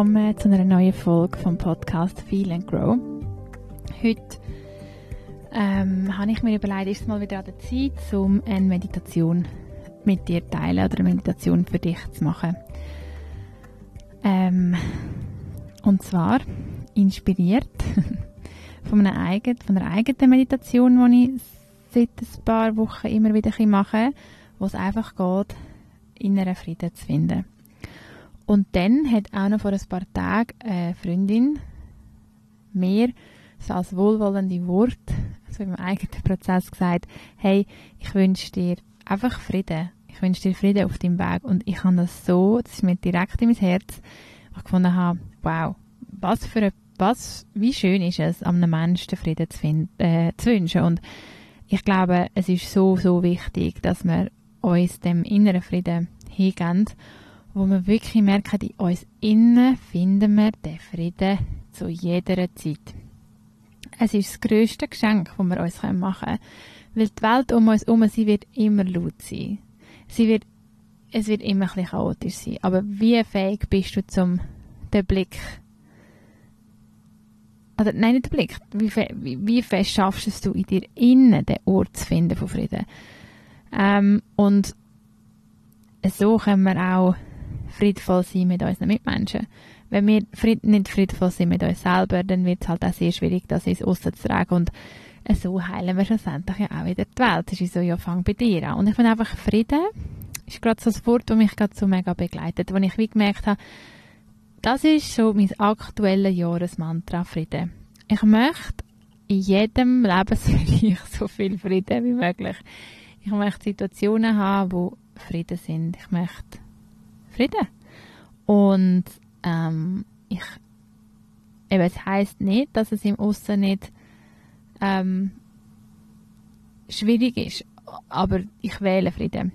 willkommen zu einer neuen Folge vom Podcast Feel and Grow. Heute habe ich mir überlegt, ist es mal wieder an der Zeit, um eine Meditation mit dir zu teilen oder eine Meditation für dich zu machen. Und zwar inspiriert von einer eigenen Meditation, die ich seit ein paar Wochen immer wieder mache, wo es einfach geht, inneren Frieden zu finden. Und dann hat auch noch vor ein paar Tagen eine Freundin mir so als wohlwollende Wort, so im eigenen Prozess gesagt, hey, ich wünsche dir einfach Frieden. Ich wünsche dir Frieden auf deinem Weg. Und ich habe das ist mir direkt in mein Herz, wo ich gefunden habe, wow, wie schön ist es, einem Menschen den Frieden zu wünschen. Und ich glaube, es ist so, so wichtig, dass wir uns dem inneren Frieden hingeben, wo wir wirklich merken, in uns innen finden wir den Frieden zu jeder Zeit. Es ist das grösste Geschenk, das wir uns machen können, weil die Welt um uns herum, sie wird immer laut sein. Es wird immer ein bisschen chaotisch sein. Aber wie fähig bist du den Blick, oder nein, nicht den Blick, wie fest schaffst es du in dir innen, den Ort zu finden von Frieden? Und so können wir auch friedvoll sein mit unseren Mitmenschen. Wenn wir nicht friedvoll sind mit uns selber, dann wird es halt auch sehr schwierig, das ins Aussen zu tragen. Und so heilen wir schlussendlich ja auch wieder die Welt. Das ist so, ja, fang bei dir an. Und ich finde einfach, Frieden ist gerade so das Wort, das mich gerade so mega begleitet, wo ich wie gemerkt habe, das ist so mein aktuelles Jahresmantra, Frieden. Ich möchte in jedem Lebensbereich so viel Frieden wie möglich. Ich möchte Situationen haben, wo Frieden sind. Ich möchte Frieden. Und es heisst nicht, dass es im Aussen nicht schwierig ist, aber ich wähle Frieden.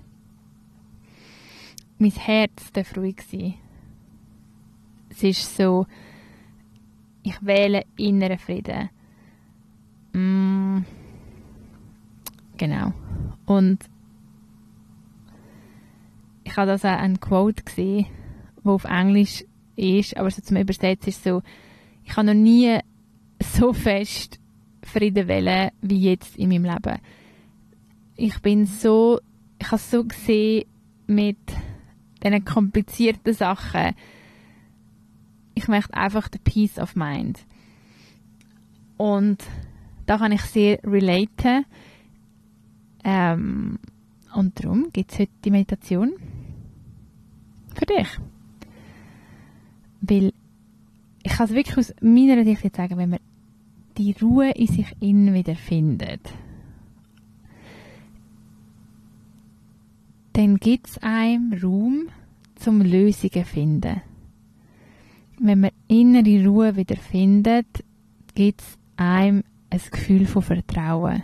Mein Herz darf ruhig sein. Es ist so, ich wähle inneren Frieden. Genau. Und ich habe das auch ein Quote gesehen, wo auf Englisch ist, aber so zum Übersetzen ist so, ich habe noch nie so fest Frieden wählen wie jetzt in meinem Leben. Ich habe es so gesehen mit diesen komplizierten Sachen. Ich möchte einfach the Peace of Mind. Und da kann ich sehr relaten. Und darum gibt es heute die Meditation für dich. Weil ich kann es wirklich aus meiner Sicht jetzt sagen, wenn man die Ruhe in sich innen wieder findet, dann gibt es einem Raum zum Lösungen zu finden. Wenn man innere Ruhe wieder findet, gibt es einem ein Gefühl von Vertrauen.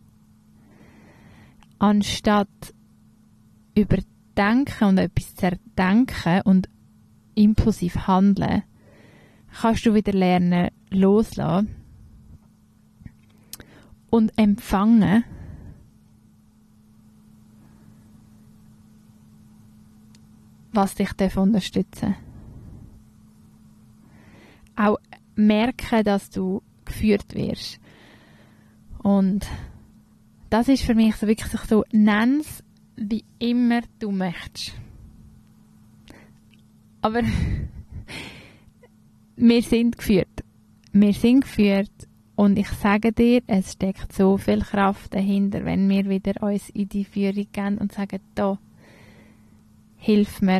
Anstatt überdenken und etwas zerdenken und impulsiv handeln, kannst du wieder lernen, loslassen und empfangen, was dich unterstützen darf. Auch merken, dass du geführt wirst. Und das ist für mich so wirklich so, nenn es, wie immer du möchtest. Aber wir sind geführt. Wir sind geführt und ich sage dir, es steckt so viel Kraft dahinter, wenn wir wieder uns in die Führung gehen und sagen, da, hilf mir.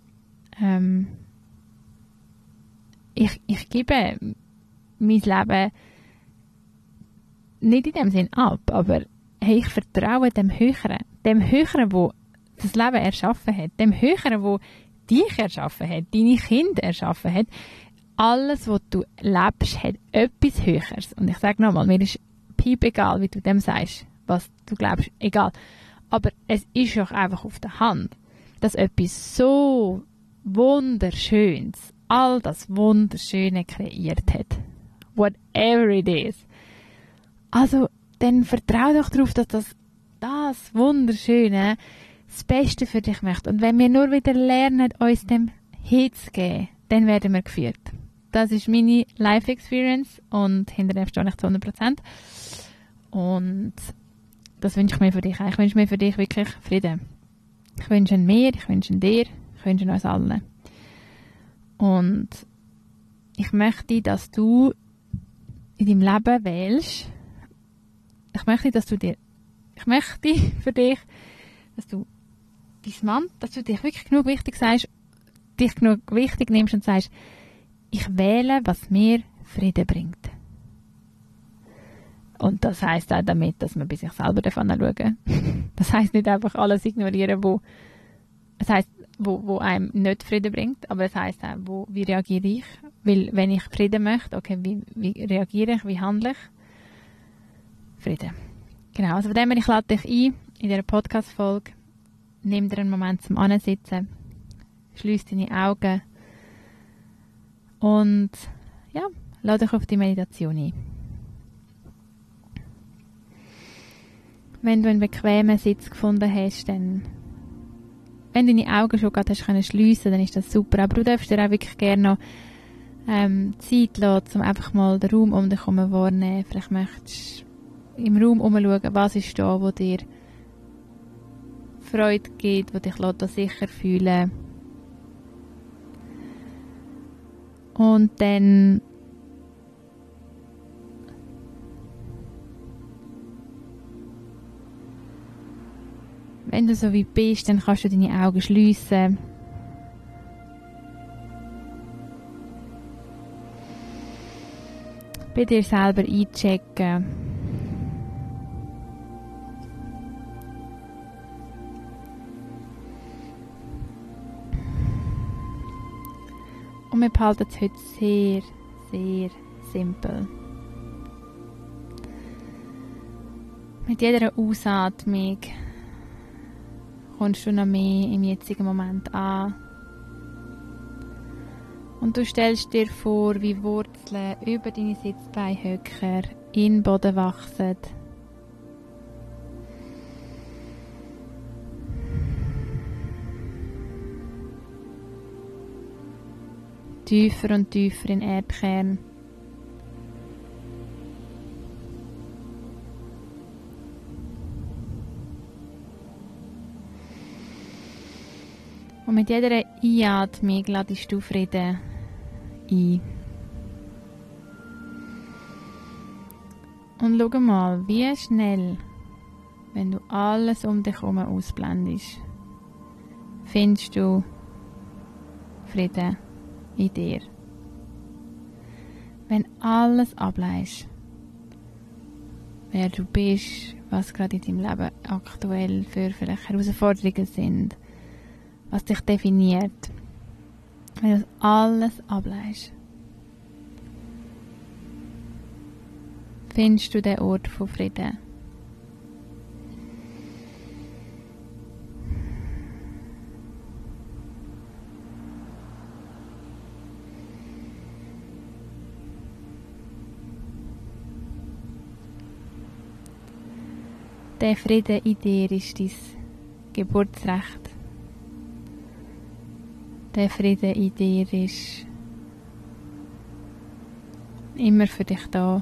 Ich gebe mein Leben nicht in dem Sinn ab, aber hey, ich vertraue dem Höheren, wo das Leben erschaffen hat, dem Höheren, wo dich erschaffen hat, deine Kinder erschaffen hat. Alles, was du lebst, hat etwas Höheres. Und ich sage nochmal, mir ist piep egal, wie du dem sagst, was du glaubst, egal. Aber es ist auch einfach auf der Hand, dass etwas so Wunderschönes, all das Wunderschöne kreiert hat. Whatever it is. Also, dann vertrau doch darauf, dass das Wunderschöne das Beste für dich möchte. Und wenn wir nur wieder lernen, uns dem hinzugeben, dann werden wir geführt. Das ist meine Life Experience und hinter dem stehe ich zu 100%. Und das wünsche ich mir für dich. Ich wünsche mir für dich wirklich Frieden. Ich wünsche ihn mir, ich wünsche ihn dir, ich wünsche ihn uns allen. Und ich möchte, dass du in deinem Leben wählst. Ich möchte für dich, dass du dein Mann, dass du dich wirklich genug wichtig sagst, dich genug wichtig nimmst und sagst, ich wähle, was mir Frieden bringt. Und das heisst auch damit, dass man bei sich selber anschauen darf. Das heisst nicht einfach alles ignorieren, wo einem nicht Frieden bringt, aber es heisst auch, wie reagiere ich? Weil wenn ich Frieden möchte, okay, wie reagiere ich, wie handle ich? Frieden. Genau, also von dem her, ich lade dich ein in dieser Podcast-Folge. Nimm dir einen Moment zum Ansitzen, schliess deine Augen und ja, lade dich auf die Meditation ein. Wenn du einen bequemen Sitz gefunden hast, dann, wenn du deine Augen schon gerade hast können schliessen, dann ist das super. Aber du darfst dir auch wirklich gerne noch Zeit lassen, um einfach mal den Raum um dich herum wahrnehmen. Vielleicht möchtest du im Raum umschauen, was ist da, wo dir Freude gibt, wo dich sicher fühlen. Und dann wenn du so wie bist, dann kannst du deine Augen schliessen. Bei dir selber einchecken. Und wir behalten es heute sehr, sehr simpel. Mit jeder Ausatmung kommst du noch mehr im jetzigen Moment an. Und du stellst dir vor, wie Wurzeln über deine Sitzbeinhöcker in den Boden wachsen. Tiefer und tiefer in den Erdkern. Und mit jeder Einatmung ladest du Frieden ein. Und schau mal, wie schnell, wenn du alles um dich herum ausblendest, findest du Frieden in dir. Wenn alles ableist, wer du bist, was gerade in deinem Leben aktuell für vielleicht Herausforderungen sind, was dich definiert, wenn du das alles ableist, findest du den Ort von Frieden. Der Frieden in dir ist dein Geburtsrecht. Der Frieden in dir ist immer für dich da.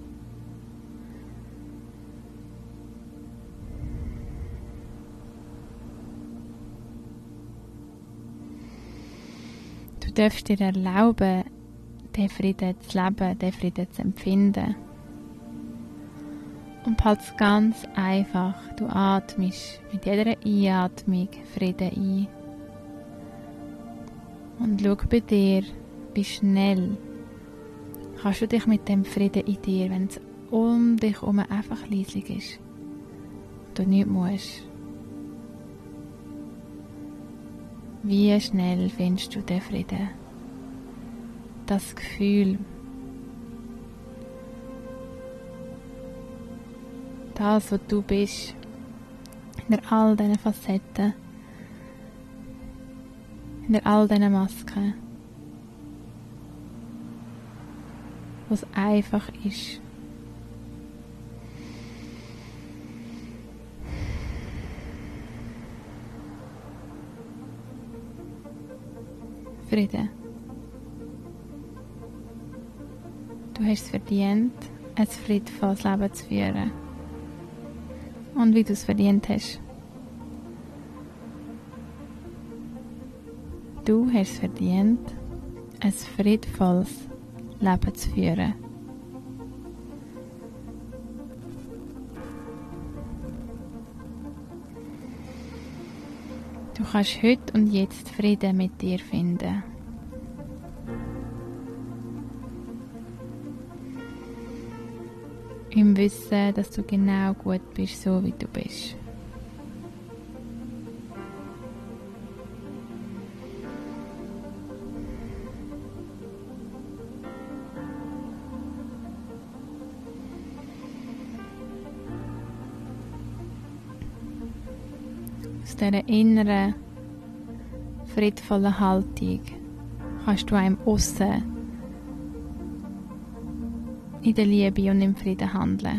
Du darfst dir erlauben, den Frieden zu leben, den Frieden zu empfinden. Und halt es ganz einfach. Du atmest mit jeder Einatmung Frieden ein. Und schau bei dir, wie schnell kannst du dich mit dem Frieden in dir, wenn es um dich herum einfach leislich ist, du nichts musst. Wie schnell findest du den Frieden? Das Gefühl, das, was du bist, hinter all diesen Facetten, hinter all diesen Masken, was einfach ist. Frieden. Du hast es verdient, ein friedvolles Leben zu führen. Und wie du es verdient hast. Du hast es verdient, ein friedvolles Leben zu führen. Du kannst heute und jetzt Frieden mit dir finden. Im Wissen, dass du genau gut bist, so wie du bist. Aus dieser inneren, friedvollen Haltung kannst du auch im Aussen in der Liebe und im Frieden handeln.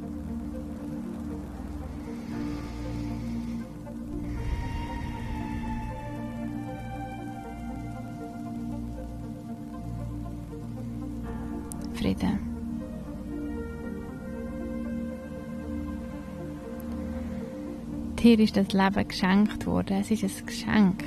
Frieden. Dir ist das Leben geschenkt worden. Es ist ein Geschenk.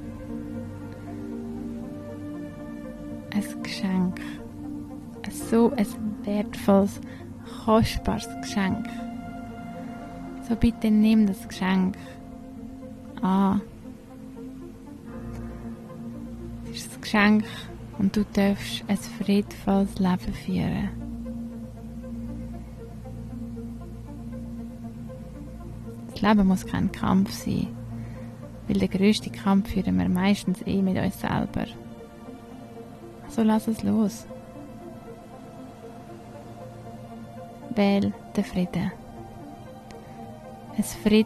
Ein Geschenk. So ein wertvolles, kostbares Geschenk. So bitte nimm das Geschenk an. Es ist ein Geschenk und du darfst ein friedvolles Leben führen. Das Leben muss kein Kampf sein, weil den grössten Kampf führen wir meistens mit uns selber. Also lass es los. Wähl den Frieden. Ein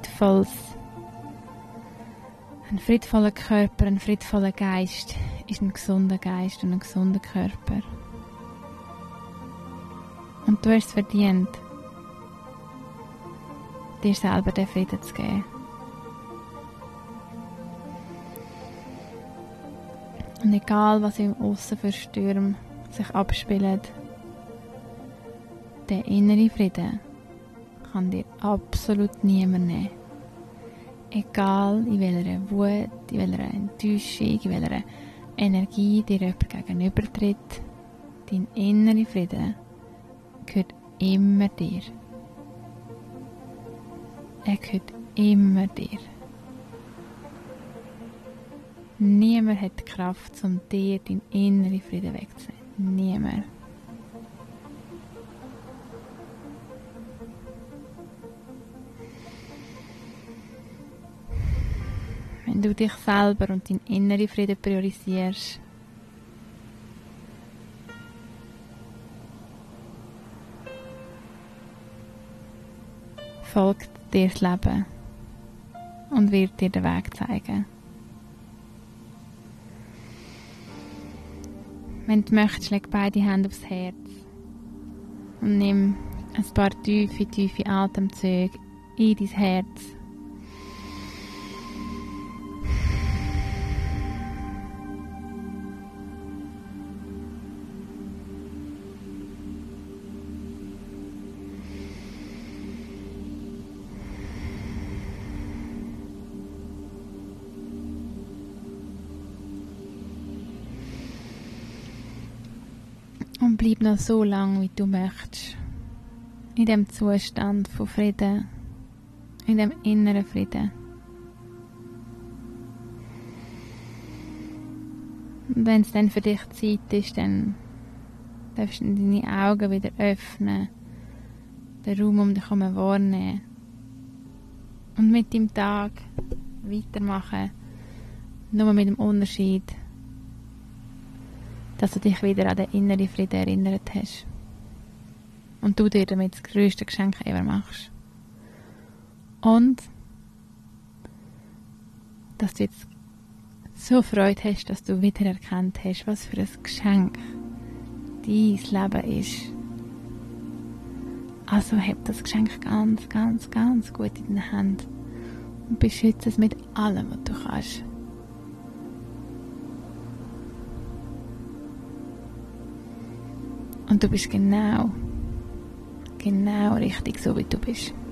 friedvoller Körper, ein friedvoller Geist ist ein gesunder Geist und ein gesunder Körper. Und du hast es verdient, dir selber den Frieden zu geben. Und egal, was im Aussen für Stürme sich abspielen, der innere Frieden kann dir absolut niemand nehmen. Egal in welcher Wut, in welcher Enttäuschung, in welcher Energie dir jemand gegenübertritt, dein innerer Frieden gehört immer dir. Er gehört immer dir. Niemand hat die Kraft, um dir deinen inneren Frieden wegzunehmen. Niemand. Wenn du dich selber und deinen inneren Frieden priorisierst, folgt dir das Leben und wird dir den Weg zeigen. Wenn du möchtest, leg beide Hände aufs Herz und nimm ein paar tiefe Atemzüge in dein Herz. Und bleib noch so lange, wie du möchtest. In dem Zustand von Frieden. In dem inneren Frieden. Und wenn es dann für dich Zeit ist, dann darfst du deine Augen wieder öffnen. Den Raum um dich herum wahrnehmen. Und mit deinem Tag weitermachen. Nur mit dem Unterschied, dass du dich wieder an den inneren Frieden erinnert hast. Und du dir damit das grösste Geschenk ever machst. Und dass du jetzt so Freude hast, dass du wieder erkannt hast, was für ein Geschenk dein Leben ist. Also heb das Geschenk ganz, ganz, ganz gut in den Händen und beschütze es mit allem, was du kannst. Und du bist genau richtig so, wie du bist.